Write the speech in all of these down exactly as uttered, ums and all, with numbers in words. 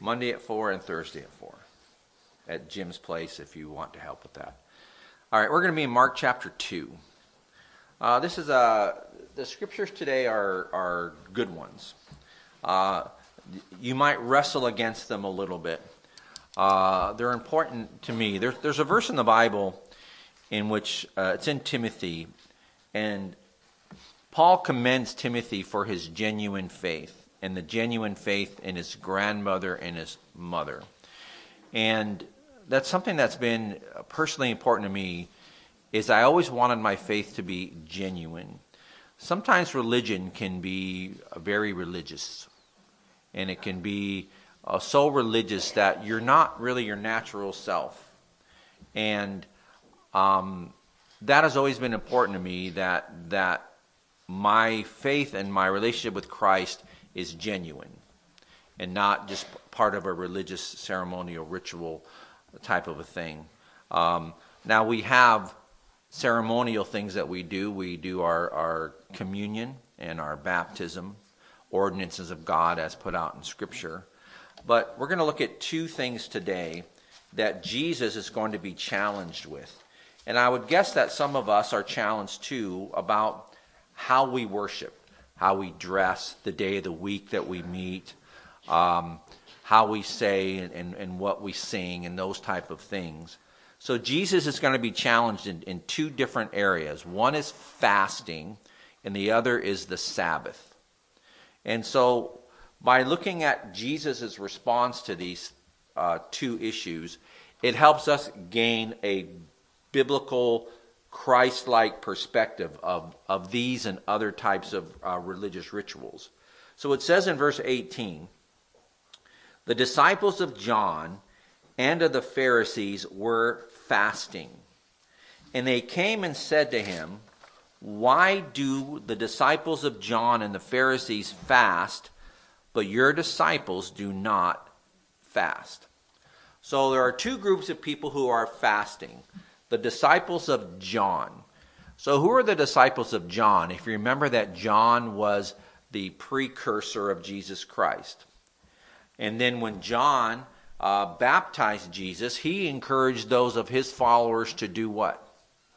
Monday at four and Thursday at four at Jim's place if you want to help with that. All right, we're going to be in Mark chapter two. Uh, this is a, the scriptures today are, are good ones. Uh, you might wrestle against them a little bit. Uh, they're important to me. There, there's a verse in the Bible in which uh, it's in Timothy, and Paul commends Timothy for his genuine faith, and the genuine faith in his grandmother and his mother. And that's something that's been personally important to me, is I always wanted my faith to be genuine. Sometimes religion can be very religious, and it can be uh, so religious that you're not really your natural self. And um, that has always been important to me, that that my faith and my relationship with Christ is genuine and not just part of a religious ceremonial ritual type of a thing. Um, now we have ceremonial things that we do. We do our, our communion and our baptism, ordinances of God as put out in Scripture. But we're going to look at two things today that Jesus is going to be challenged with. And I would guess that some of us are challenged too about how we worship, how we dress, the day of the week that we meet, um, how we say and, and, and what we sing and those type of things. So Jesus is going to be challenged in, in two different areas. One is fasting, and the other is the Sabbath. And so by looking at Jesus' response to these uh, two issues, it helps us gain a biblical, Christ-like perspective of, of these and other types of uh, religious rituals. So it says in verse eighteen, the disciples of John and of the Pharisees were fasting. And they came and said to him, why do the disciples of John and the Pharisees fast, but your disciples do not fast? So there are two groups of people who are fasting. The disciples of John. So who are the disciples of John? If you remember that John was the precursor of Jesus Christ. And then when John uh, baptized Jesus, he encouraged those of his followers to do what?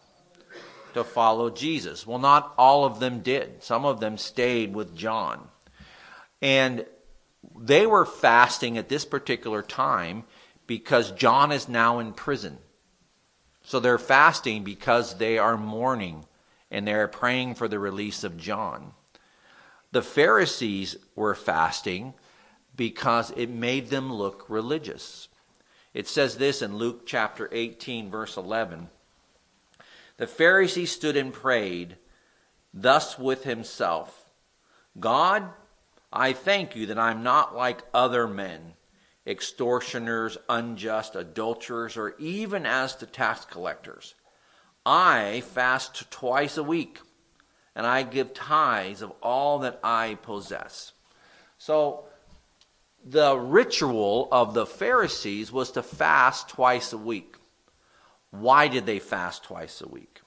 To follow Jesus. Well, not all of them did. Some of them stayed with John. And they were fasting at this particular time because John is now in prison. So they're fasting because they are mourning and they're praying for the release of John. The Pharisees were fasting because it made them look religious. It says this in Luke chapter eighteen, verse eleven. The Pharisee stood and prayed thus with himself, God, I thank you that I'm not like other men, extortioners, unjust, adulterers, or even as to tax collectors. I fast twice a week, and I give tithes of all that I possess. So the ritual of the Pharisees was to fast twice a week. Why did they fast twice a week?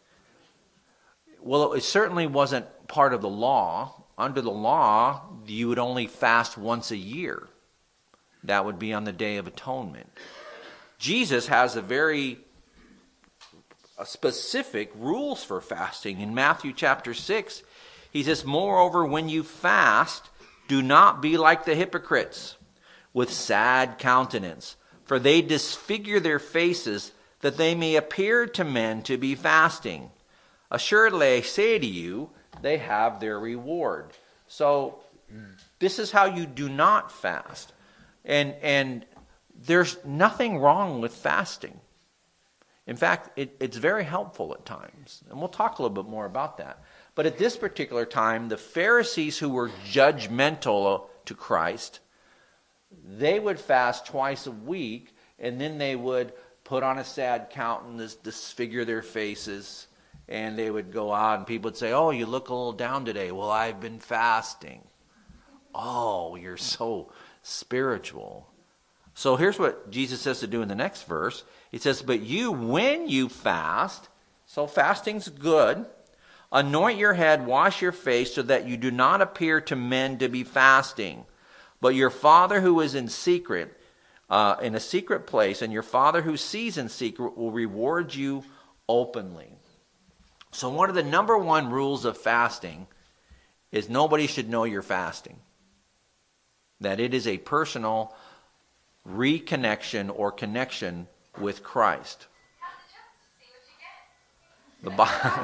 Well, it certainly wasn't part of the law. Under the law, you would only fast once a year. That would be on the Day of Atonement. Jesus has a very a specific rules for fasting. In Matthew chapter six, he says, moreover, when you fast, do not be like the hypocrites with sad countenance, for they disfigure their faces that they may appear to men to be fasting. Assuredly, I say to you, they have their reward. So this is how you do not fast. And and there's nothing wrong with fasting. In fact, it, it's very helpful at times. And we'll talk a little bit more about that. But at this particular time, the Pharisees who were judgmental to Christ, they would fast twice a week, and then they would put on a sad countenance, disfigure their faces, and they would go out and people would say, oh, you look a little down today. Well, I've been fasting. Oh, you're so spiritual. So here's what Jesus says to do in the next verse. He says, but you, when you fast, so fasting's good, anoint your head, wash your face, so that you do not appear to men to be fasting, But your Father who is in secret, uh, in a secret place, and your Father who sees in secret will reward you openly. So one of the number one rules of fasting is nobody should know you're fasting. That it is a personal reconnection or connection with Christ. The Bible,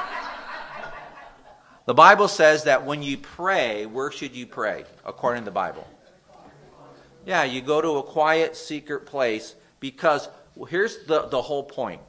the Bible says that when you pray, where should you pray, according to the Bible? Yeah, you go to a quiet, secret place, because well, here's the, the whole point.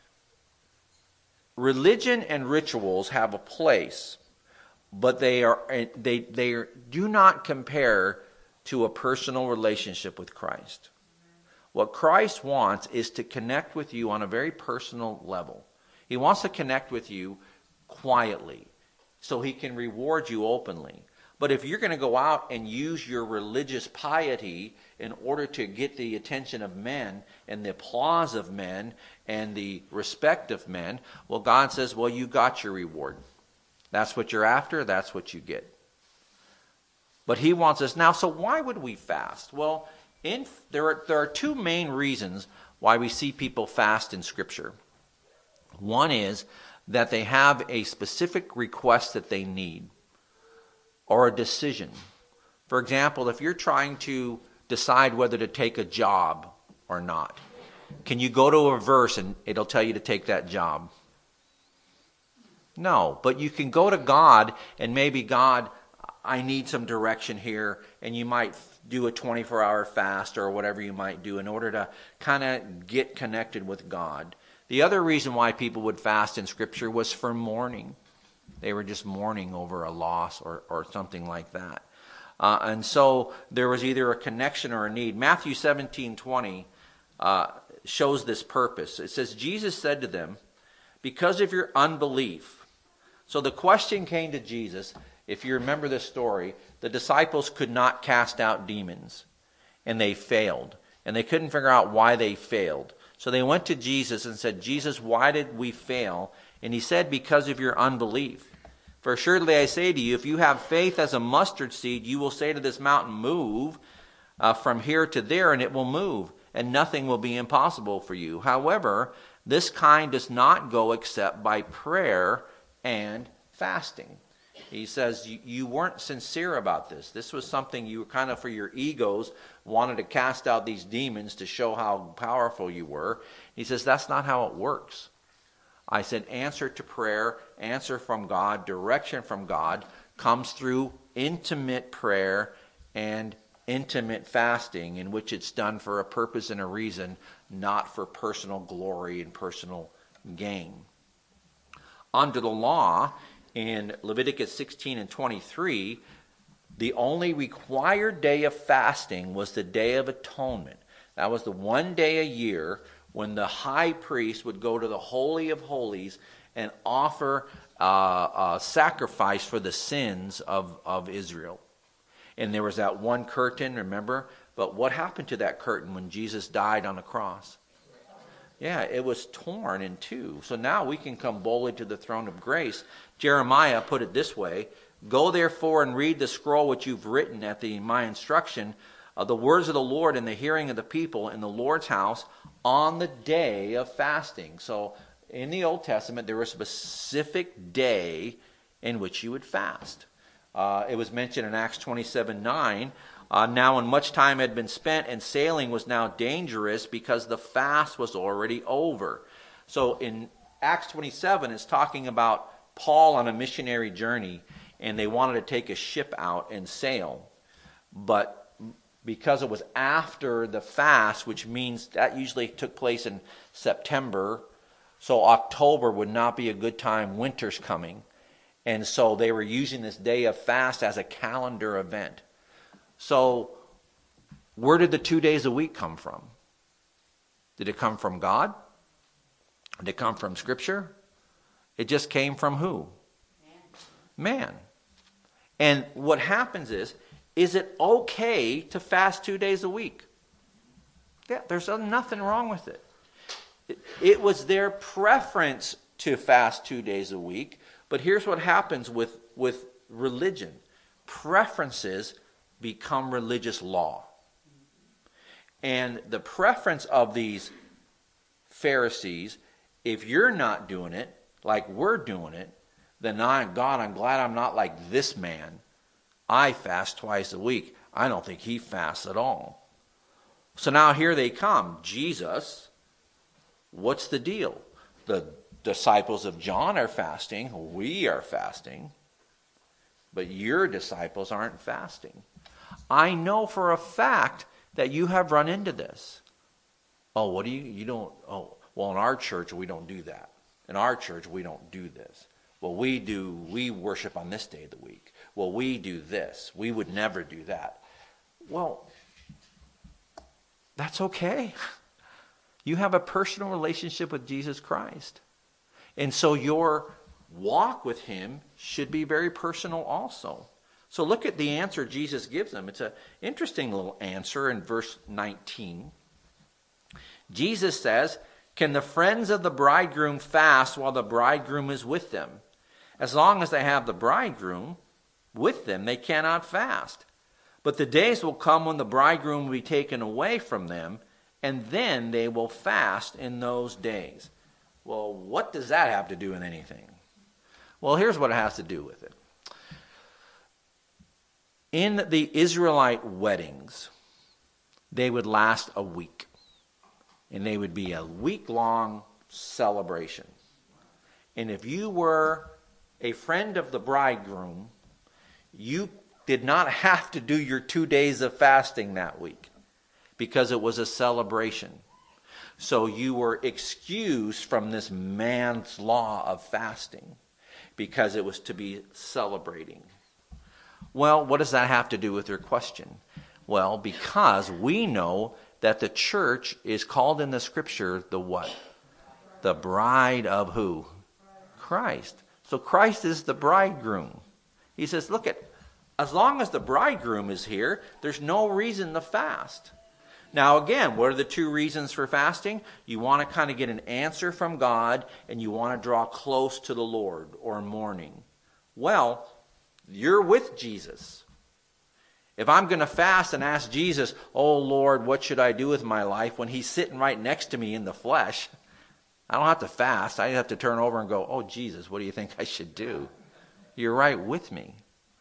Religion and rituals have a place, but they are they they do not compare to a personal relationship with Christ. What Christ wants is to connect with you on a very personal level. He wants to connect with you quietly so he can reward you openly. But if you're going to go out and use your religious piety in order to get the attention of men and the applause of men and the respect of men, well, God says, well, you got your reward. That's what you're after. That's what you get. But he wants us now. So why would we fast? Well, in, there are, there are two main reasons why we see people fast in Scripture. One is that they have a specific request that they need, or a decision. For example, if you're trying to decide whether to take a job or not, can you go to a verse and it'll tell you to take that job? No, but you can go to God and maybe, God, I need some direction here, and you might do a twenty-four hour fast or whatever you might do in order to kind of get connected with God. The other reason why people would fast in Scripture was for mourning. They were just mourning over a loss or, or something like that. Uh, and so there was either a connection or a need. Matthew seventeen twenty uh, shows this purpose. It says, Jesus said to them, because of your unbelief. So the question came to Jesus. If you remember this story, the disciples could not cast out demons, and they failed. And they couldn't figure out why they failed. So they went to Jesus and said, Jesus, why did we fail? And he said, because of your unbelief. For assuredly I say to you, if you have faith as a mustard seed, you will say to this mountain, move uh, from here to there, and it will move, and nothing will be impossible for you. However, this kind does not go except by prayer and fasting. He says, you, you weren't sincere about this. This was something you were kind of for your egos, wanted to cast out these demons to show how powerful you were. He says, that's not how it works. I said, answer to prayer, answer from God, direction from God comes through intimate prayer and intimate fasting, in which it's done for a purpose and a reason, not for personal glory and personal gain. Under the law, in Leviticus sixteen and twenty-three, the only required day of fasting was the Day of Atonement. That was the one day a year when the high priest would go to the Holy of Holies and offer uh, a sacrifice for the sins of, of Israel. And there was that one curtain, remember? But what happened to that curtain when Jesus died on the cross? Yeah, it was torn in two. So now we can come boldly to the throne of grace. Jeremiah put it this way, go therefore and read the scroll which you've written at the my instruction, of the words of the Lord in the hearing of the people in the Lord's house on the day of fasting. So in the Old Testament, there was a specific day in which you would fast. Uh, it was mentioned in Acts twenty-seven nine. Uh, now when much time had been spent and sailing was now dangerous because the fast was already over. So in Acts twenty-seven, it's talking about Paul on a missionary journey, and they wanted to take a ship out and sail. But because it was after the fast, which means that usually took place in September, so October would not be a good time, winter's coming. And so they were using this day of fast as a calendar event. So where did the two days a week come from? Did it come from God? Did it come from Scripture? It just came from who? Man. Man. And what happens is, is it okay to fast two days a week? Yeah, there's nothing wrong with it. It, it was their preference to fast two days a week. But here's what happens with, with religion. Preferences become religious law. And the preference of these Pharisees, if you're not doing it like we're doing it, then I, God, I'm glad I'm not like this man. I fast twice a week. I don't think he fasts at all. So now here they come. Jesus, what's the deal? The disciples of John are fasting. We are fasting. But your disciples aren't fasting. I know for a fact that you have run into this. Oh, what do you, you don't, oh, well, in our church, we don't do that. In our church, we don't do this. Well, we do, we worship on this day of the week. Well, we do this. We would never do that. Well, that's okay. You have a personal relationship with Jesus Christ. And so your walk with him should be very personal also. So look at the answer Jesus gives them. It's an interesting little answer in verse nineteen. Jesus says, "Can the friends of the bridegroom fast while the bridegroom is with them? As long as they have the bridegroom with them, they cannot fast. But the days will come when the bridegroom will be taken away from them, and then they will fast in those days." Well, what does that have to do with anything? Well, here's what it has to do with it. In the Israelite weddings, they would last a week. And they would be a week-long celebration. And if you were a friend of the bridegroom, you did not have to do your two days of fasting that week because it was a celebration. So you were excused from this man's law of fasting because it was to be celebrating. Well, what does that have to do with your question? Well, because we know that the church is called in the scripture the what? The bride of who? Christ. So Christ is the bridegroom. He says, look at, as long as the bridegroom is here, there's no reason to fast. Now again, what are the two reasons for fasting? You want to kind of get an answer from God, and you want to draw close to the Lord, or mourning. Well, you're with Jesus. If I'm going to fast and ask Jesus, "Oh Lord, what should I do with my life?" when he's sitting right next to me in the flesh, I don't have to fast. I have to turn over and go, "Oh Jesus, what do you think I should do?" You're right with me.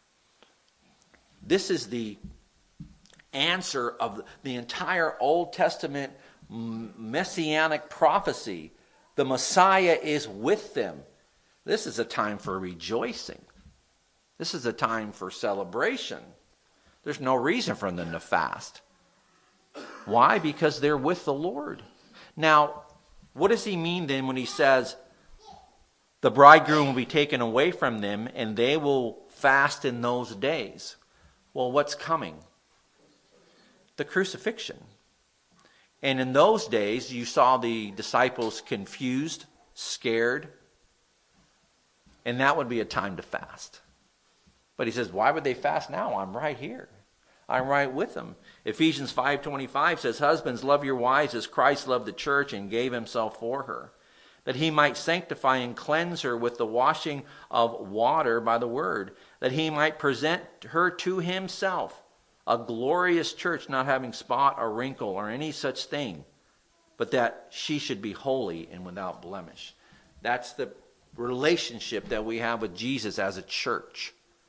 This is the answer of the entire Old Testament messianic prophecy. The Messiah is with them. This is a time for rejoicing. This is a time for celebration. There's no reason for them to fast. Why? Because they're with the Lord. Now, what does he mean then when he says the bridegroom will be taken away from them and they will fast in those days? Well, what's coming? The crucifixion. And in those days, you saw the disciples confused, scared, and that would be a time to fast. But he says, why would they fast now? I'm right here. I'm right with them. Ephesians five twenty-five says, "Husbands, love your wives as Christ loved the church and gave himself for her, that he might sanctify and cleanse her with the washing of water by the word, that he might present her to himself, a glorious church, not having spot or wrinkle or any such thing, but that she should be holy and without blemish." That's the relationship that we have with Jesus as a church.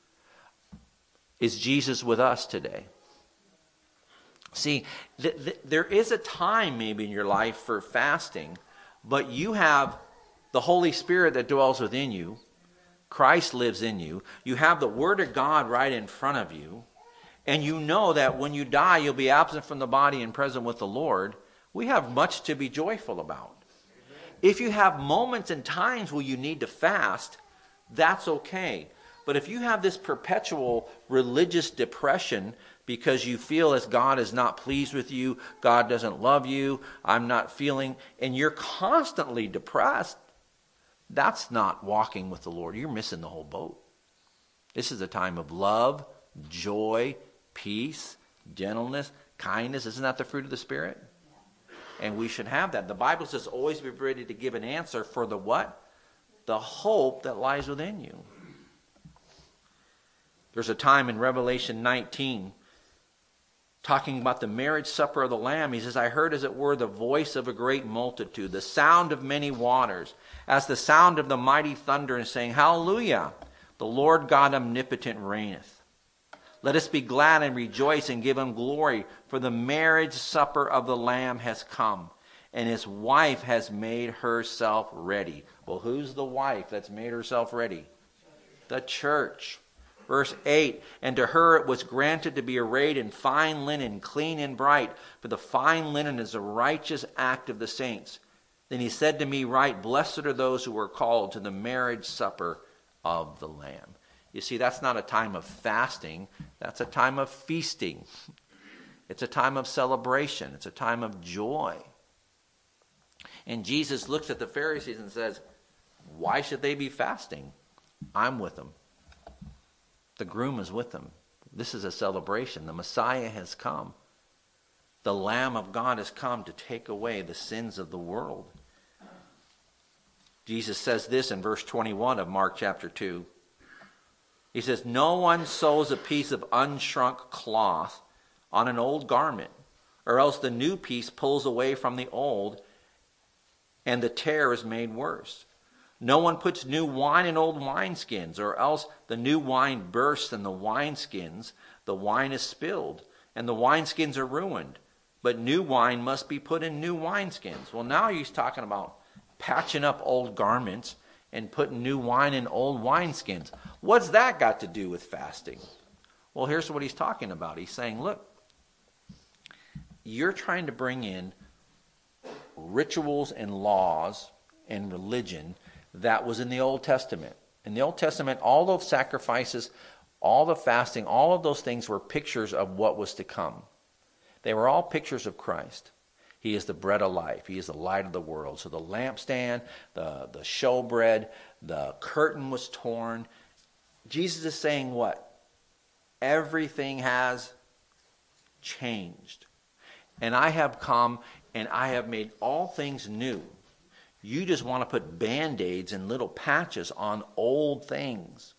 Is Jesus with us today? See, th- th- there is a time maybe in your life for fasting, but you have the Holy Spirit that dwells within you. Christ lives in you. You have the Word of God right in front of you. And you know that when you die, you'll be absent from the body and present with the Lord. We have much to be joyful about. If you have moments and times where you need to fast, that's okay. But if you have this perpetual religious depression because you feel as God is not pleased with you, God doesn't love you, I'm not feeling, and you're constantly depressed, that's not walking with the Lord. You're missing the whole boat. This is a time of love, joy, peace, gentleness, kindness. Isn't that the fruit of the Spirit? And we should have that. The Bible says always be ready to give an answer for the what? The hope that lies within you. There's a time in Revelation nineteen talking about the marriage supper of the Lamb, he says, I heard as it were the voice of a great multitude, the sound of many waters, as the sound of the mighty thunder, and saying, Hallelujah, the Lord God omnipotent reigneth. Let us be glad and rejoice and give him glory, for the marriage supper of the Lamb has come, and his wife has made herself ready. Well, who's the wife that's made herself ready? The church. Verse eight, and to her it was granted to be arrayed in fine linen, clean and bright, for the fine linen is a righteous act of the saints. Then he said to me, Write, blessed are those who are called to the marriage supper of the Lamb. You see, that's not a time of fasting. That's a time of feasting. It's a time of celebration. It's a time of joy. And Jesus looks at the Pharisees and says, why should they be fasting? I'm with them. The groom is with them. This is a celebration. The Messiah has come. The Lamb of God has come to take away the sins of the world. Jesus says this in verse twenty-one of Mark chapter two. He says, No one sews a piece of unshrunk cloth on an old garment, or else the new piece pulls away from the old, and the tear is made worse. No one puts new wine in old wineskins, or else the new wine bursts and the wineskins, the wine is spilled, and the wineskins are ruined. But new wine must be put in new wineskins. Well, now he's talking about patching up old garments and putting new wine in old wineskins. What's that got to do with fasting? Well, here's what he's talking about. He's saying, look, you're trying to bring in rituals and laws and religion that was in the Old Testament. In the Old Testament, all those sacrifices, all the fasting, all of those things were pictures of what was to come. They were all pictures of Christ. He is the bread of life. He is the light of the world. So the lampstand, the, the showbread, the curtain was torn. Jesus is saying what? Everything has changed. And I have come and I have made all things new. You just want to put Band-Aids and little patches on old things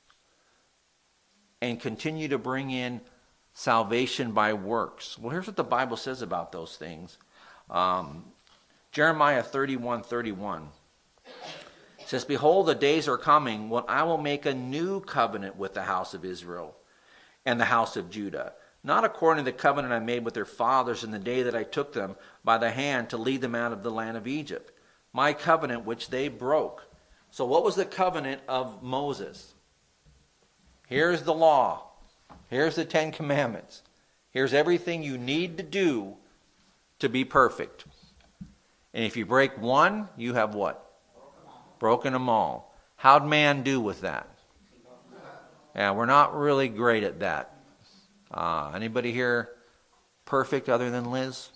and continue to bring in salvation by works. Well, here's what the Bible says about those things. Um, Jeremiah thirty-one thirty-one says, Behold, the days are coming when I will make a new covenant with the house of Israel and the house of Judah, not according to the covenant I made with their fathers in the day that I took them by the hand to lead them out of the land of Egypt. My covenant which they broke. So what was the covenant of Moses? Here's the law. Here's the Ten Commandments. Here's everything you need to do to be perfect. And if you break one, you have what? Broken them all. How'd man do with that? Yeah, we're not really great at that. Uh, anybody here perfect other than Liz?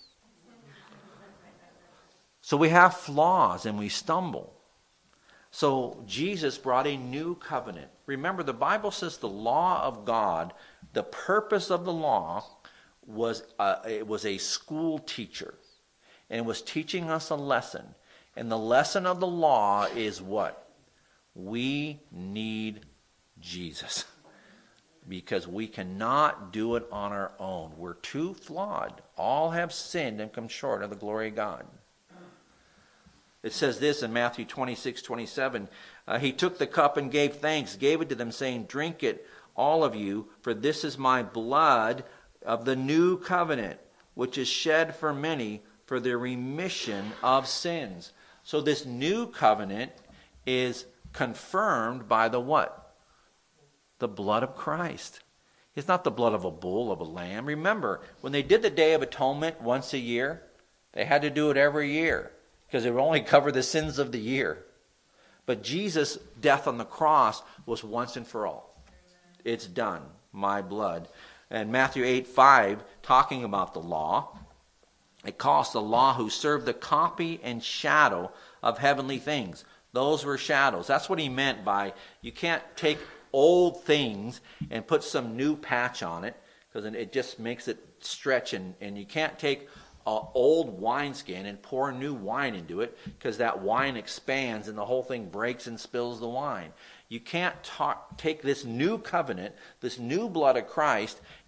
So we have flaws and we stumble. So Jesus brought a new covenant. Remember, the Bible says the law of God, the purpose of the law was a, it was a school teacher. And it was teaching us a lesson. And the lesson of the law is what? We need Jesus. Because we cannot do it on our own. We're too flawed. All have sinned and come short of the glory of God. It says this in Matthew twenty-six twenty-seven. Uh, he took the cup and gave thanks, gave it to them, saying, Drink it, all of you, for this is my blood of the new covenant, which is shed for many for the remission of sins. So this new covenant is confirmed by the what? The blood of Christ. It's not the blood of a bull, of a lamb. Remember, when they did the Day of Atonement once a year, they had to do it every year because it would only cover the sins of the year. But Jesus' death on the cross was once and for all. It's done. My blood. And Matthew eight five, talking about the law, it calls the law who served the copy and shadow of heavenly things. Those were shadows. That's what he meant by you can't take old things and put some new patch on it because it just makes it stretch, and, and you can't take an old wineskin and pour new wine into it because that wine expands and the whole thing breaks and spills the wine. You can't talk, take this new covenant, this new blood of Christ,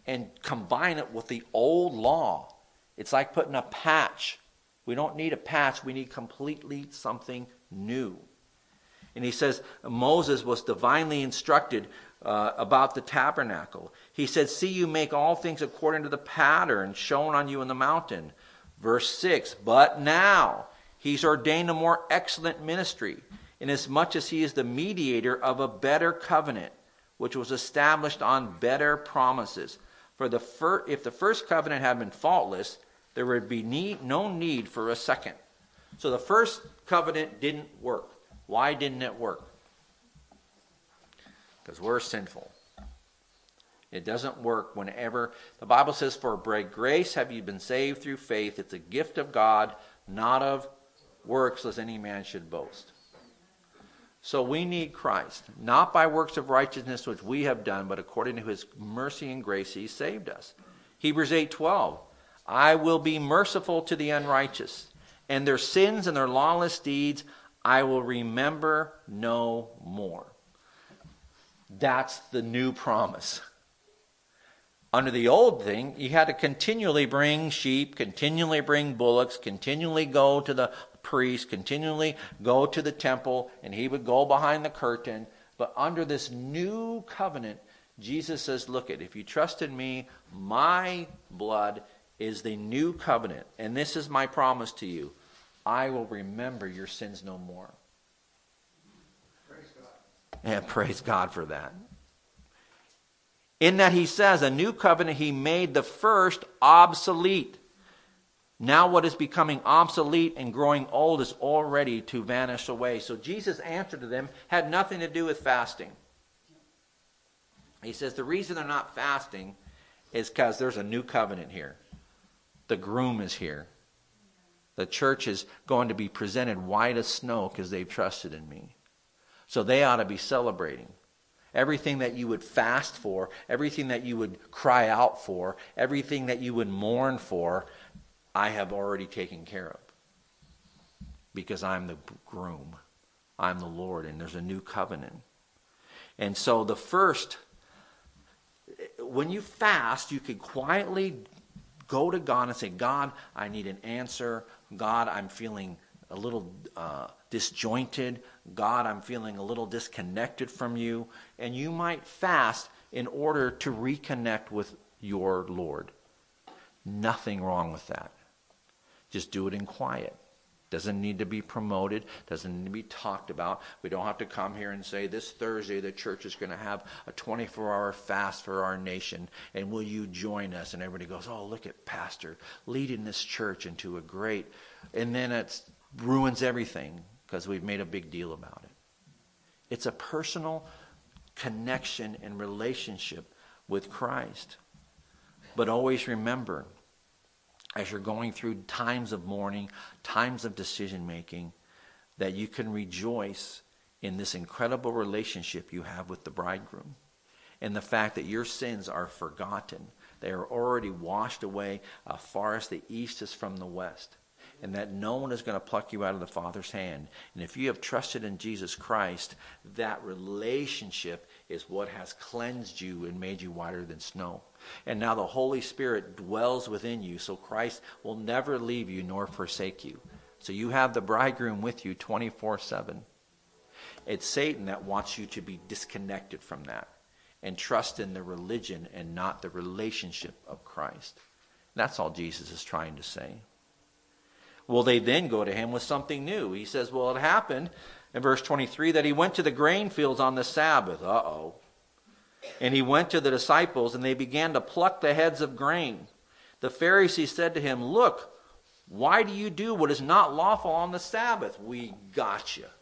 and combine it with the old law. It's like putting a patch. We don't need a patch. We need completely something new. And he says Moses was divinely instructed uh, about the tabernacle. He said, see, you make all things according to the pattern shown on you in the mountain. Verse six, but now he's ordained a more excellent ministry, inasmuch as he is the mediator of a better covenant, which was established on better promises. For the fir- if the first covenant had been faultless, there would be need, no need for a second. So the first covenant didn't work. Why didn't it work? Because we're sinful. It doesn't work whenever. The Bible says, for by grace have you been saved through faith. It's a gift of God, not of works, lest any man should boast. So we need Christ, not by works of righteousness which we have done, but according to his mercy and grace he saved us. Hebrews eight twelve, I will be merciful to the unrighteous, and their sins and their lawless deeds I will remember no more. That's the new promise. Under the old thing, you had to continually bring sheep, continually bring bullocks, continually go to the priest, continually go to the temple, and he would go behind the curtain. But under this new covenant, Jesus says, look it, if you trust in me, my blood is the new covenant. And this is my promise to you. I will remember your sins no more. Praise God. And praise God for that. In that he says, a new covenant he made the first obsolete. Now what is becoming obsolete and growing old is already to vanish away. So Jesus' answer to them had nothing to do with fasting. He says the reason they're not fasting is because there's a new covenant here. The groom is here. The church is going to be presented white as snow because they've trusted in me. So they ought to be celebrating. Everything that you would fast for, everything that you would cry out for, everything that you would mourn for, I have already taken care of. Because I'm the groom. I'm the Lord, and there's a new covenant. And so the first, when you fast, you can quietly go to God and say, God, I need an answer. God, I'm feeling a little uh, disjointed. God, I'm feeling a little disconnected from you. And you might fast in order to reconnect with your Lord. Nothing wrong with that. Just do it in quiet. Doesn't need to be promoted. Doesn't need to be talked about. We don't have to come here and say, this Thursday the church is going to have a twenty-four hour fast for our nation. And will you join us? And everybody goes, oh, look at Pastor leading this church into a great... And then it ruins everything because we've made a big deal about it. It's a personal connection and relationship with Christ. But always remember, as you're going through times of mourning, times of decision making, that you can rejoice in this incredible relationship you have with the bridegroom. And the fact that your sins are forgotten. They are already washed away as far as the east is from the west. And that no one is going to pluck you out of the Father's hand. And if you have trusted in Jesus Christ, that relationship is what has cleansed you and made you whiter than snow. And now the Holy Spirit dwells within you, so Christ will never leave you nor forsake you. So you have the bridegroom with you twenty-four seven. It's Satan that wants you to be disconnected from that and trust in the religion and not the relationship of Christ. That's all Jesus is trying to say. Well, they then go to him with something new. He says, well, it happened in verse twenty-three that he went to the grain fields on the Sabbath. Uh-oh. And he went to the disciples, and they began to pluck the heads of grain. The Pharisees said to him, look, why do you do what is not lawful on the Sabbath? We got you.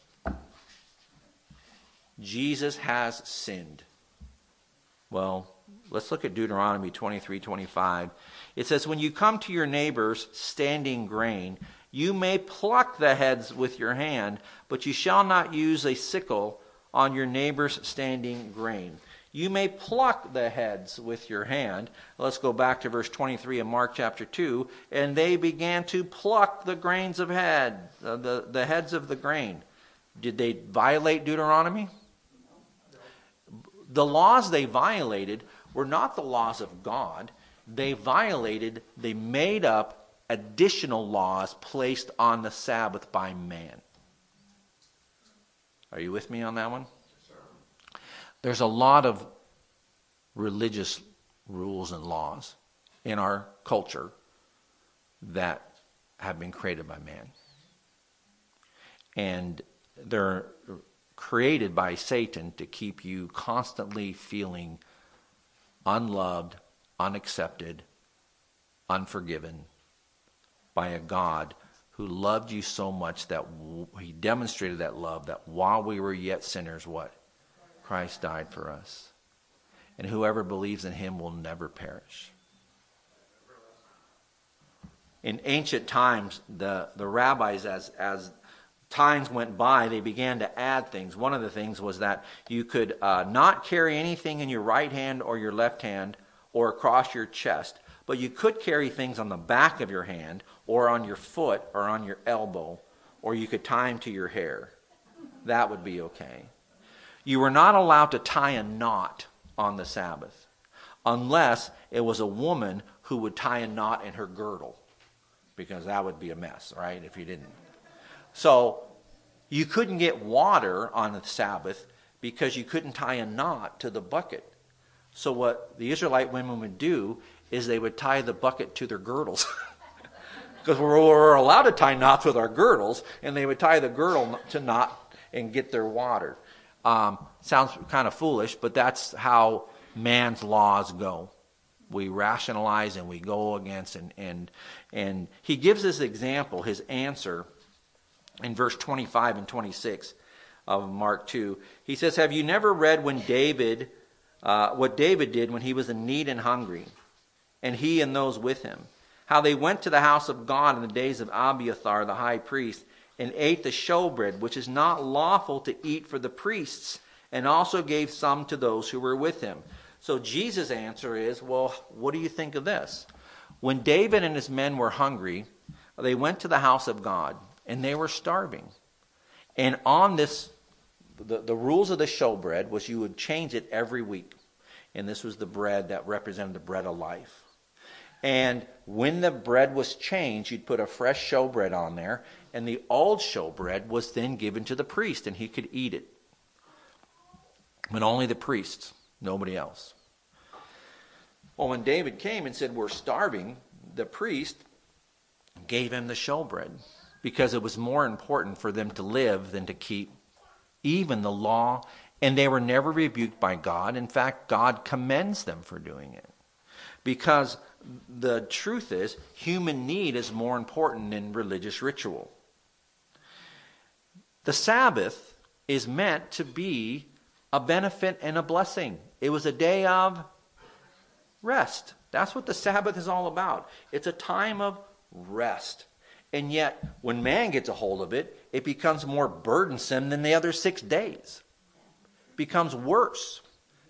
Jesus has sinned. Well, let's look at Deuteronomy twenty-three twenty-five. It says, when you come to your neighbor's standing grain, you may pluck the heads with your hand, but you shall not use a sickle on your neighbor's standing grain. You may pluck the heads with your hand. Let's go back to verse twenty-three in Mark chapter two. And they began to pluck the grains of head, uh, the, the heads of the grain. Did they violate Deuteronomy? The laws they violated were not the laws of God. They violated, they made up additional laws placed on the Sabbath by man. Are you with me on that one? There's a lot of religious rules and laws in our culture that have been created by man. And they're created by Satan to keep you constantly feeling unloved, unaccepted, unforgiven by a God who loved you so much that w- he demonstrated that love, that while we were yet sinners, what? Christ died for us. And whoever believes in him will never perish. In ancient times, the, the rabbis, as, as times went by, they began to add things. One of the things was that you could uh, not carry anything in your right hand or your left hand or across your chest, but you could carry things on the back of your hand or on your foot or on your elbow, or you could tie them to your hair. That would be okay. You were not allowed to tie a knot on the Sabbath unless it was a woman who would tie a knot in her girdle, because that would be a mess, right, if you didn't. So you couldn't get water on the Sabbath because you couldn't tie a knot to the bucket. So what the Israelite women would do is they would tie the bucket to their girdles. Because we were allowed to tie knots with our girdles, and they would tie the girdle to knot and get their water. Um, sounds kind of foolish, but that's how man's laws go. We rationalize and we go against, and and and he gives this example, his answer, in verse twenty-five and twenty-six of Mark two. He says, "Have you never read when David, uh, what David did when he was in need and hungry, and he and those with him? How they went to the house of God in the days of Abiathar the high priest, and ate the showbread, which is not lawful to eat for the priests, and also gave some to those who were with him." So Jesus' answer is, well, what do you think of this? When David and his men were hungry, they went to the house of God, and they were starving. And on this, the, the rules of the showbread was you would change it every week. And this was the bread that represented the bread of life. And when the bread was changed, you'd put a fresh showbread on there, and the old showbread was then given to the priest, and he could eat it. But only the priests, nobody else. Well, when David came and said, we're starving, the priest gave him the showbread, because it was more important for them to live than to keep even the law, and they were never rebuked by God. In fact, God commends them for doing it. Because the truth is, human need is more important than religious ritual. The Sabbath is meant to be a benefit and a blessing. It was a day of rest. That's what the Sabbath is all about. It's a time of rest. And yet, when man gets a hold of it, it becomes more burdensome than the other six days. It becomes worse.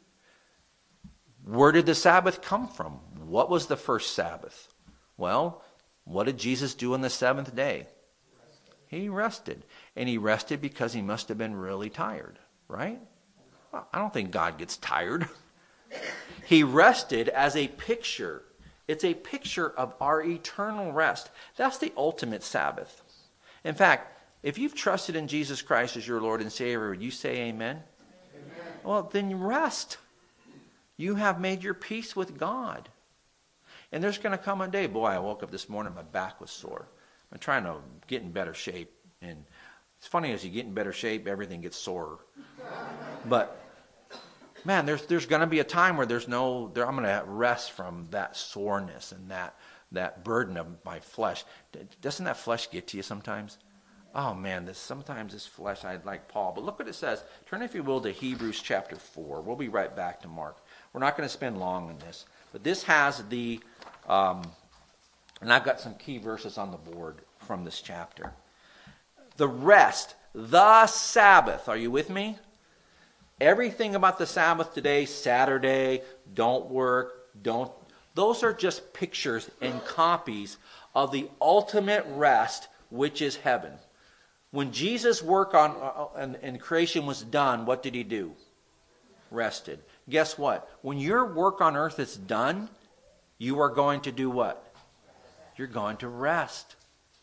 Where did the Sabbath come from? What was the first Sabbath? Well, what did Jesus do on the seventh day? He rested. And he rested because he must have been really tired, right? Well, I don't think God gets tired. He rested as a picture. It's a picture of our eternal rest. That's the ultimate Sabbath. In fact, if you've trusted in Jesus Christ as your Lord and Savior, would you say amen? Amen. Well, then rest. You have made your peace with God. And there's going to come a day, boy, I woke up this morning, my back was sore. I'm trying to get in better shape. And it's funny, as you get in better shape, everything gets sorer. But, man, there's there's going to be a time where there's no, there, I'm going to rest from that soreness and that, that burden of my flesh. Doesn't that flesh get to you sometimes? Oh, man, this sometimes this flesh, I'd like Paul. But look what it says. Turn, if you will, to Hebrews chapter four. We'll be right back to Mark. We're not going to spend long on this. But this has the, um, and I've got some key verses on the board from this chapter. The rest, the Sabbath. Are you with me? Everything about the Sabbath today, Saturday, don't work, don't. Those are just pictures and copies of the ultimate rest, which is heaven. When Jesus' work on uh, and, and creation was done, what did he do? Rested. guess what? When your work on earth is done, you are going to do what? You're going to rest.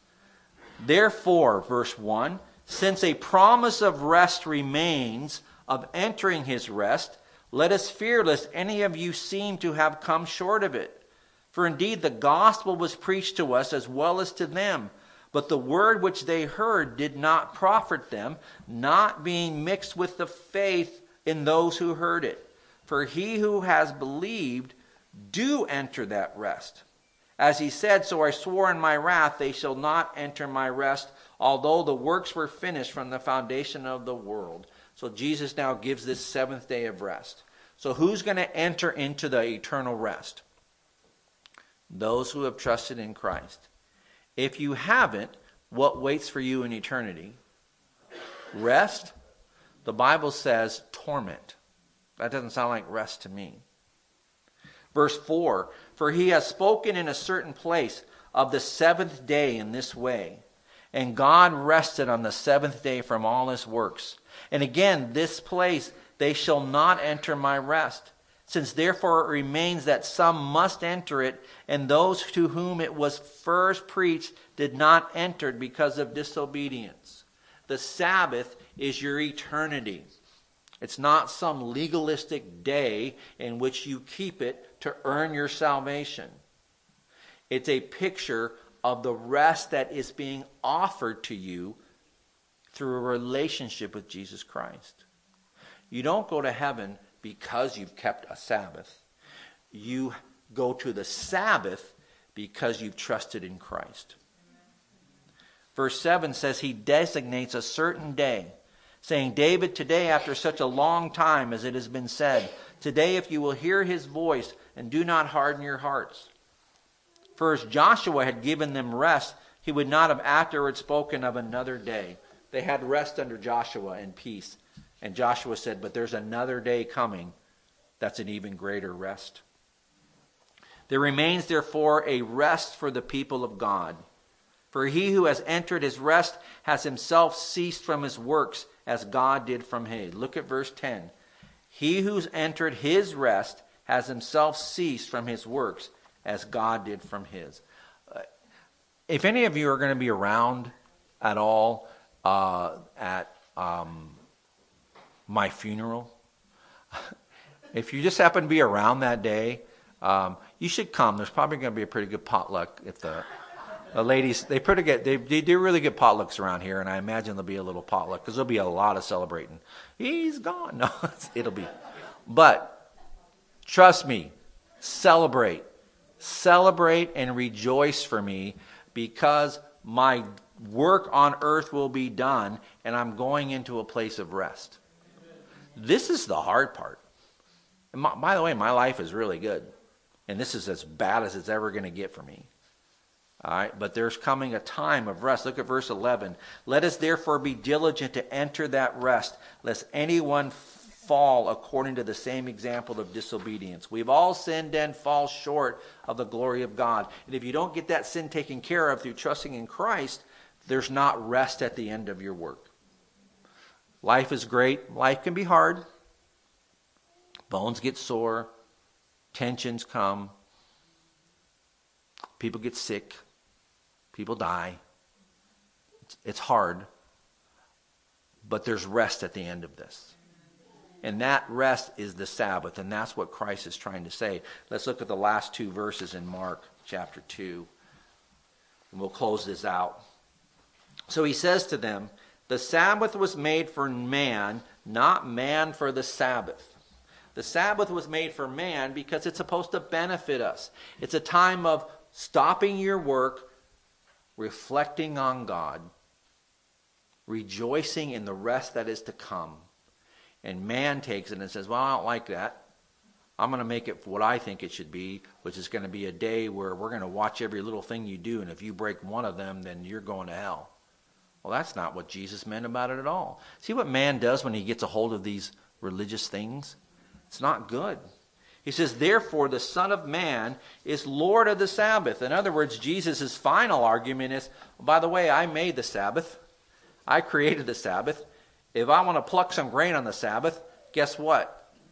Therefore, verse one, since a promise of rest remains, of entering his rest, let us fear lest any of you seem to have come short of it. For indeed the gospel was preached to us as well as to them, but the word which they heard did not profit them, not being mixed with the faith in those who heard it. For he who has believed do enter that rest. As he said, so I swore in my wrath, they shall not enter my rest, although the works were finished from the foundation of the world. So Jesus now gives this seventh day of rest. So who's going to enter into the eternal rest? Those who have trusted in Christ. If you haven't, what waits for you in eternity? Rest? The Bible says torment. That doesn't sound like rest to me. Verse four, for he has spoken in a certain place of the seventh day in this way. And God rested on the seventh day from all his works. And again, this place, they shall not enter my rest. Since therefore it remains that some must enter it, and those to whom it was first preached did not enter it because of disobedience. The Sabbath is your eternity. It's not some legalistic day in which you keep it to earn your salvation. It's a picture of the rest that is being offered to you through a relationship with Jesus Christ. You don't go to heaven because you've kept a Sabbath. You go to the Sabbath because you've trusted in Christ. Verse seven says he designates a certain day, saying, David, today after such a long time as it has been said, today if you will hear his voice and do not harden your hearts. For as Joshua had given them rest, he would not have afterwards spoken of another day. They had rest under Joshua and peace. And Joshua said, but there's another day coming that's an even greater rest. There remains therefore a rest for the people of God. For he who has entered his rest has himself ceased from his works as God did from his. Look at verse ten. He who's entered his rest has himself ceased from his works as God did from his. Uh, if any of you are going to be around at all uh, at um, my funeral, if you just happen to be around that day, um, you should come. There's probably going to be a pretty good potluck if the the ladies, they pretty get, they, they do really good potlucks around here, and I imagine there'll be a little potluck because there'll be a lot of celebrating. He's gone. No, it'll be. But trust me, celebrate. Celebrate and rejoice for me because my work on earth will be done and I'm going into a place of rest. This is the hard part. And my, by the way, my life is really good. And this is as bad as it's ever going to get for me. All right, but there's coming a time of rest. Look at verse eleven. Let us therefore be diligent to enter that rest, lest anyone fall according to the same example of disobedience. We've all sinned and fall short of the glory of God. And if you don't get that sin taken care of through trusting in Christ, there's not rest at the end of your work. Life is great. Life can be hard. Bones get sore. Tensions come. People get sick. People die. It's, it's hard. But there's rest at the end of this. And that rest is the Sabbath. And that's what Christ is trying to say. Let's look at the last two verses in Mark chapter two. And we'll close this out. So he says to them, the Sabbath was made for man, not man for the Sabbath. The Sabbath was made for man because it's supposed to benefit us. It's a time of stopping your work, reflecting on God, rejoicing in the rest that is to come. And man takes it and says, well, I don't like that. I'm going to make it what I think it should be, which is going to be a day where we're going to watch every little thing you do, and if you break one of them, then you're going to hell. Well, that's not what Jesus meant about it at all. See what man does when he gets a hold of these religious things? It's not good. He says, therefore, the Son of Man is Lord of the Sabbath. In other words, Jesus' final argument is, by the way, I made the Sabbath. I created the Sabbath. If I want to pluck some grain on the Sabbath, guess what?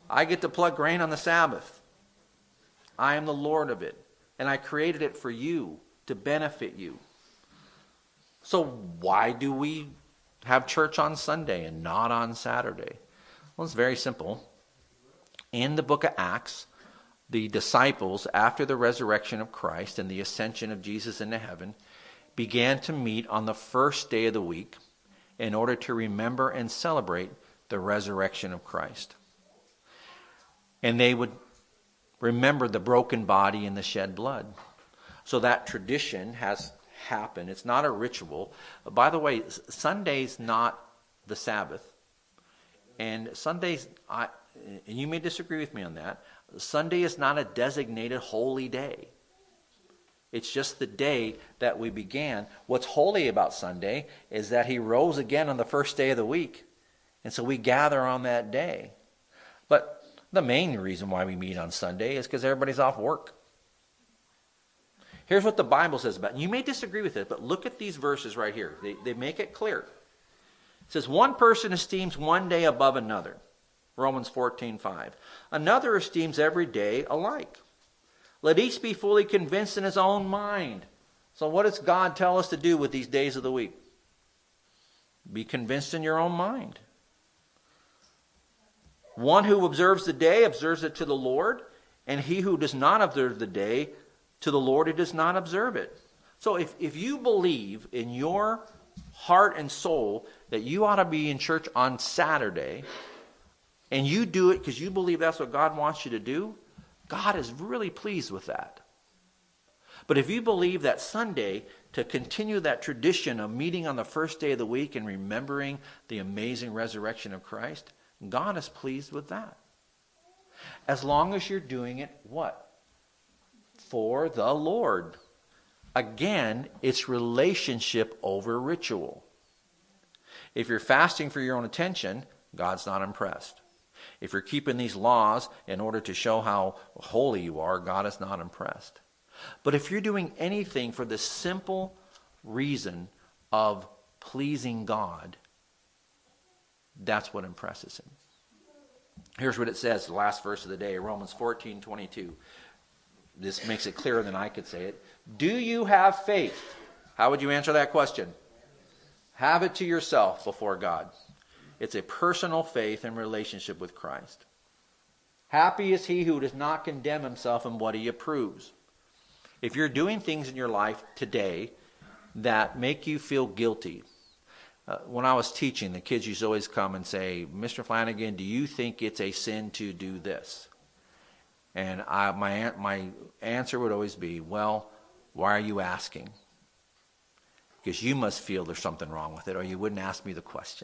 I get to pluck grain on the Sabbath. I am the Lord of it. And I created it for you, to benefit you. So why do we have church on Sunday and not on Saturday? Well, it's very simple. In the book of Acts, the disciples, after the resurrection of Christ and the ascension of Jesus into heaven, began to meet on the first day of the week in order to remember and celebrate the resurrection of Christ. And they would remember the broken body and the shed blood. So that tradition has happened. It's not a ritual. By the way, Sunday's not the Sabbath. And Sunday's, I, and you may disagree with me on that, Sunday is not a designated holy day. It's just the day that we began. What's holy about Sunday is that he rose again on the first day of the week. And so we gather on that day. But the main reason why we meet on Sunday is because everybody's off work. Here's what the Bible says about it. You may disagree with it, but look at these verses right here. They, they make it clear. It says, one person esteems one day above another. Romans fourteen five. Another esteems every day alike. Let each be fully convinced in his own mind. So what does God tell us to do with these days of the week? Be convinced in your own mind. One who observes the day observes it to the Lord, and he who does not observe the day, to the Lord he does not observe it. So if, if you believe in your heart and soul that you ought to be in church on Saturday, and you do it because you believe that's what God wants you to do, God is really pleased with that. But if you believe that Sunday, to continue that tradition of meeting on the first day of the week and remembering the amazing resurrection of Christ, God is pleased with that. As long as you're doing it, what? For the Lord. Again, it's relationship over ritual. If you're fasting for your own attention, God's not impressed. If you're keeping these laws in order to show how holy you are, God is not impressed. But if you're doing anything for the simple reason of pleasing God, that's what impresses him. Here's what it says, the last verse of the day, Romans fourteen twenty-two. This makes it clearer than I could say it. Do you have faith? How would you answer that question? Have it to yourself before God. It's a personal faith and relationship with Christ. Happy is he who does not condemn himself in what he approves. If you're doing things in your life today that make you feel guilty. Uh, when I was teaching, the kids used to always come and say, Mister Flanagan, do you think it's a sin to do this? And I, my, my answer would always be, well, why are you asking? Because you must feel there's something wrong with it, or you wouldn't ask me the question.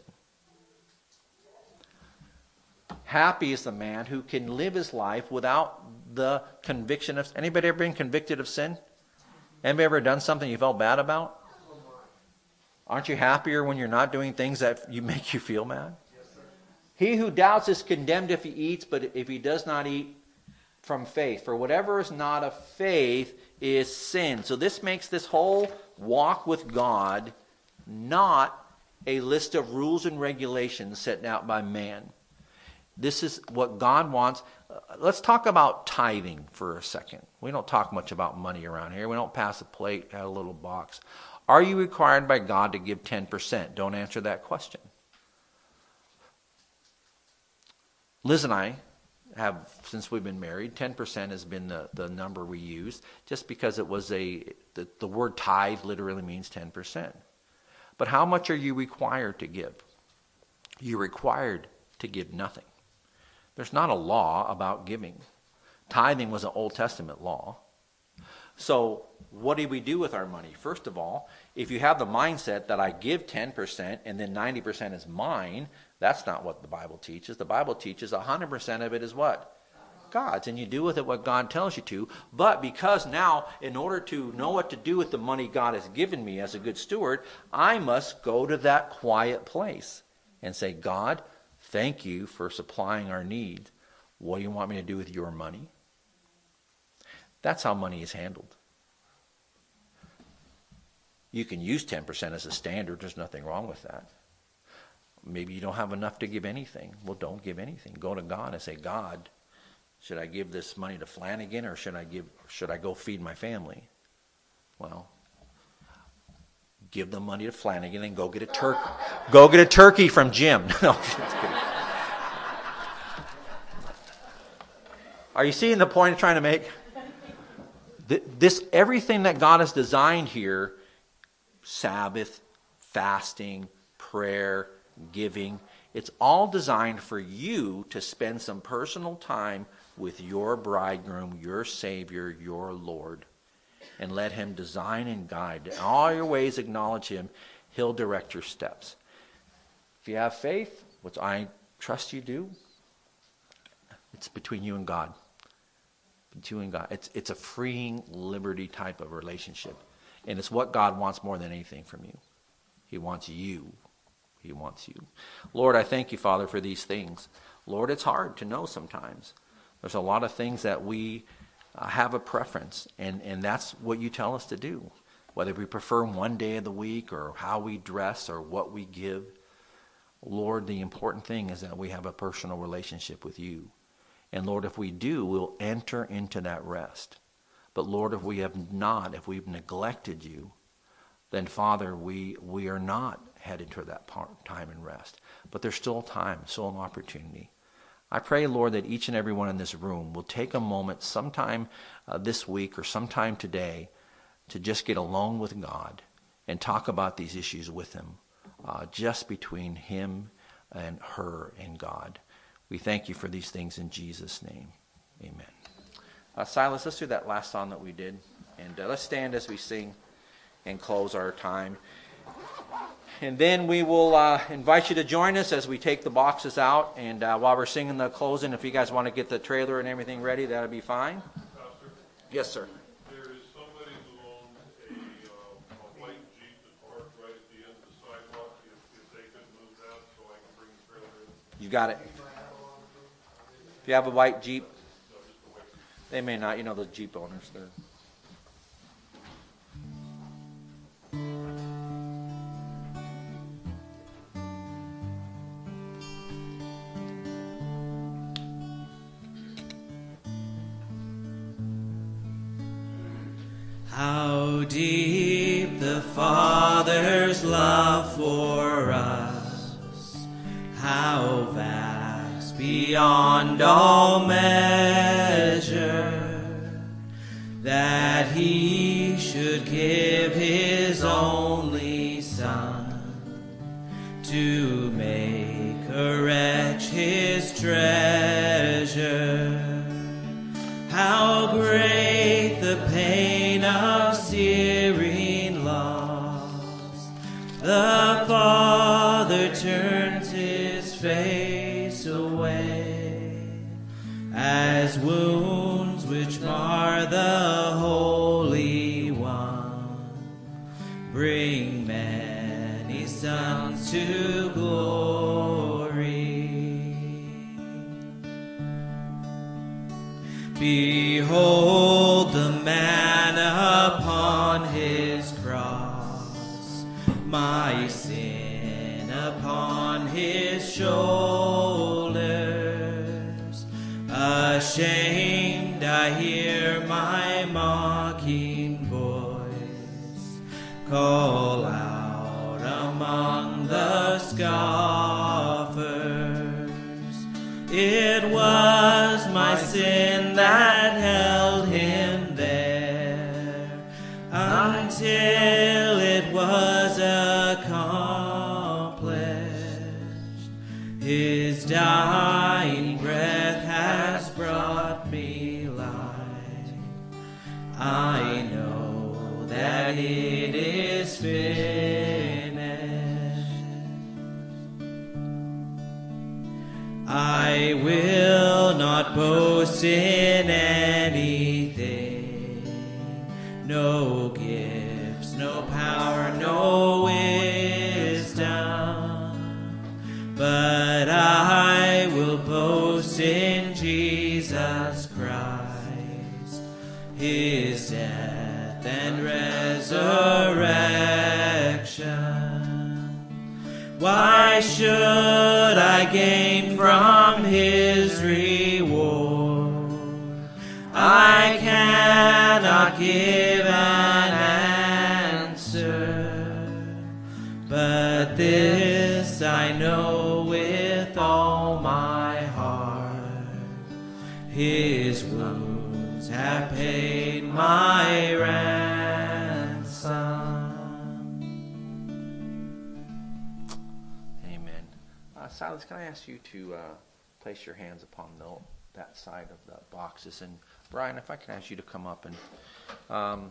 Happy is the man who can live his life without the conviction of... Anybody ever been convicted of sin? Anybody ever done something you felt bad about? Aren't you happier when you're not doing things that you make you feel mad? He who doubts is condemned if he eats, but if he does not eat from faith. For whatever is not of faith is sin. So this makes this whole walk with God not a list of rules and regulations set out by man. This is what God wants. Uh, let's talk about tithing for a second. We don't talk much about money around here. We don't pass a plate, add a little box. Are you required by God to give ten percent? Don't answer that question. Liz and I have, since we've been married, ten percent has been the, the number we used, just because it was a, the, the word tithe literally means ten percent. But how much are you required to give? You're required to give nothing. There's not a law about giving. Tithing was an Old Testament law. So what do we do with our money? First of all, if you have the mindset that I give ten percent and then ninety percent is mine, that's not what the Bible teaches. The Bible teaches one hundred percent of it is what? God's. And you do with it what God tells you to. But because now, in order to know what to do with the money God has given me as a good steward, I must go to that quiet place and say, God, thank you for supplying our needs. What do you want me to do with your money? That's how money is handled. You can use ten percent as a standard. There's nothing wrong with that. maybe you don't have enough to give anything. Well, don't give anything. Go to God and say, God, should I give this money to Flanagan, or should I give? Should I go feed my family? Well, give the money to Flanagan and go get a turkey. Go get a turkey from Jim. No, just kidding. Are you seeing the point I'm trying to make? This, everything that God has designed here, Sabbath, fasting, prayer, giving, it's all designed for you to spend some personal time with your bridegroom, your Savior, your Lord, and let him design and guide. In all your ways acknowledge him. He'll direct your steps. If you have faith, which I trust you do, it's between you and God. Between you and God. It's, it's a freeing, liberty type of relationship. And it's what God wants more than anything from you. He wants you. He wants you. Lord, I thank you, Father, for these things. Lord, it's hard to know sometimes. There's a lot of things that we uh, have a preference, and, and that's what you tell us to do. Whether we prefer one day of the week, or how we dress, or what we give. Lord, the important thing is that we have a personal relationship with you. And Lord, if we do, we'll enter into that rest. But Lord, if we have not, if we've neglected you, then Father, we, we are not headed to that part, time and rest. But there's still time, still an opportunity. I pray, Lord, that each and every one in this room will take a moment sometime uh, this week or sometime today to just get alone with God and talk about these issues with him, uh, just between him and her and God. We thank you for these things in Jesus' name. Amen. Uh, Silas, let's do that last song that we did. And uh, let's stand as we sing and close our time. And then we will uh, invite you to join us as we take the boxes out. And uh, while we're singing the closing, if you guys want to get the trailer and everything ready, that'll be fine. Pastor? Yes, sir. There is somebody who owns a, uh, a white Jeep that's parked right at the end of the sidewalk. If, if they could move that so I can bring the trailer in. You got it. If you have a white Jeep, they may not. You know, the Jeep owners, they're... How deep the Father's love for us, how vast beyond all measure, that he should give his only Son to make a wretch his treasure. How great the pain of searing loss, the Father turns his face away, as wounds which mar the Holy One bring many sons to glory. Behold the man upon his cross, my sin upon his shoulders. Ashamed I hear my mocking voice call out among the scoffers. It was my sin that held him there until it was accomplished. His dying breath has brought me life. I know that it is finished. I will not boast in anything, no gifts, no power, no wisdom, but I will boast in Jesus Christ, his death and resurrection. Why should I gain from his reward? I cannot give an answer, but this I know with all my heart, his wounds have paid my ransom. Amen. Uh, Silas, can I ask you to uh, place your hands upon the, that side of the boxes? And Brian, if I can ask you to come up and um,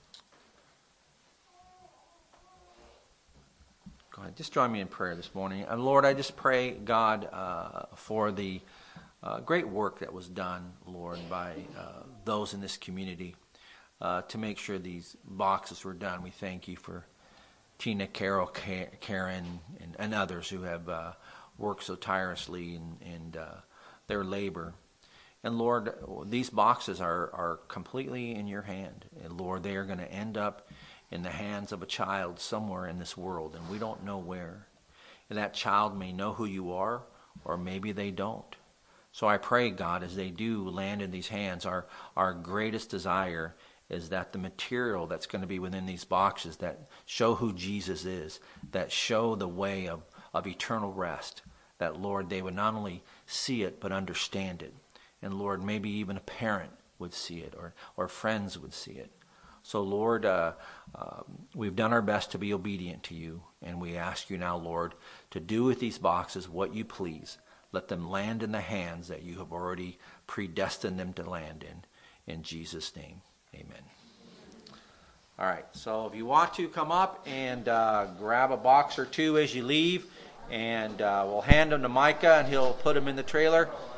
go ahead. Just join me in prayer this morning. And Lord, I just pray, God, uh, for the uh, great work that was done, Lord, by uh, those in this community uh, to make sure these boxes were done. We thank you for Tina, Carol, Karen, and, and others who have uh, worked so tirelessly in, in uh, their labor. And Lord, these boxes are, are completely in your hand. And Lord, they are going to end up in the hands of a child somewhere in this world, and we don't know where. And that child may know who you are, or maybe they don't. So I pray, God, as they do land in these hands, our, our greatest desire is that the material that's going to be within these boxes that show who Jesus is, that show the way of, of eternal rest, that, Lord, they would not only see it, but understand it. And Lord, maybe even a parent would see it, or, or friends would see it. So Lord, uh, uh, we've done our best to be obedient to you, and we ask you now, Lord, to do with these boxes what you please. Let them land in the hands that you have already predestined them to land in. In Jesus' name, amen. All right, so if you want to, come up and uh, grab a box or two as you leave, and uh, we'll hand them to Micah, and he'll put them in the trailer.